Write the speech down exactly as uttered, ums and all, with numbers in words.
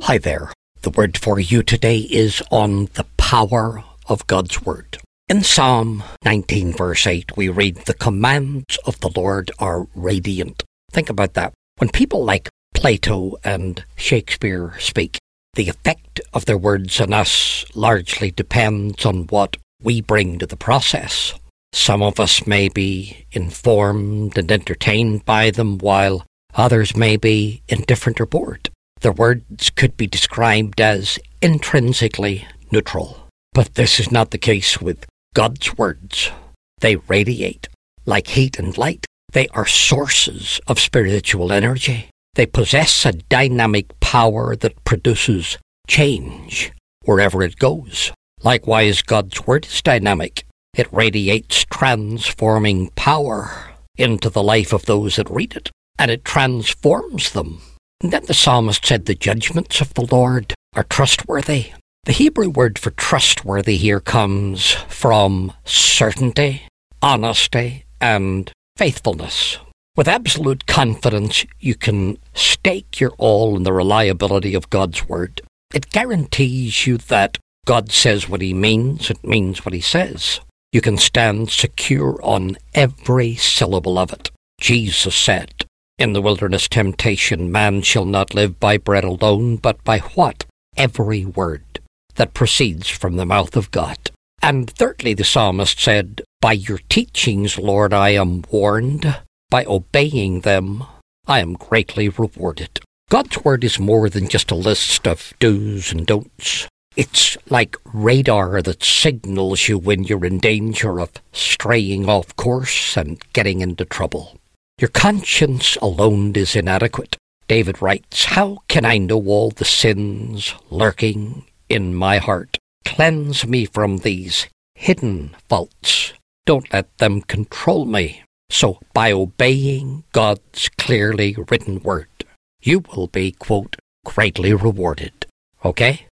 Hi there. The word for you today is on the power of God's word. In Psalm nineteen verse eight, we read, "The commands of the Lord are radiant." Think about that. When people like Plato and Shakespeare speak, the effect of their words on us largely depends on what we bring to the process. Some of us may be informed and entertained by them, while others may be indifferent or bored. Their words could be described as intrinsically neutral. But this is not the case with God's words. They radiate like heat and light. They are sources of spiritual energy. They possess a dynamic power that produces change wherever it goes. Likewise, God's word is dynamic. It radiates transforming power into the life of those that read it, and it transforms them. And then the psalmist said, "The judgments of the Lord are trustworthy." The Hebrew word for trustworthy here comes from certainty, honesty, and faithfulness. With absolute confidence, you can stake your all in the reliability of God's word. It guarantees you that God says what he means, it means what he says. You can stand secure on every syllable of it. Jesus said, in the wilderness temptation, "Man shall not live by bread alone, but by what? Every word that proceeds from the mouth of God." And thirdly, the psalmist said, "By your teachings, Lord, I am warned. By obeying them, I am greatly rewarded." God's word is more than just a list of do's and don'ts. It's like radar that signals you when you're in danger of straying off course and getting into trouble. Your conscience alone is inadequate. David writes, "How can I know all the sins lurking in my heart? Cleanse me from these hidden faults. Don't let them control me." So by obeying God's clearly written word, you will be, quote, greatly rewarded. Okay?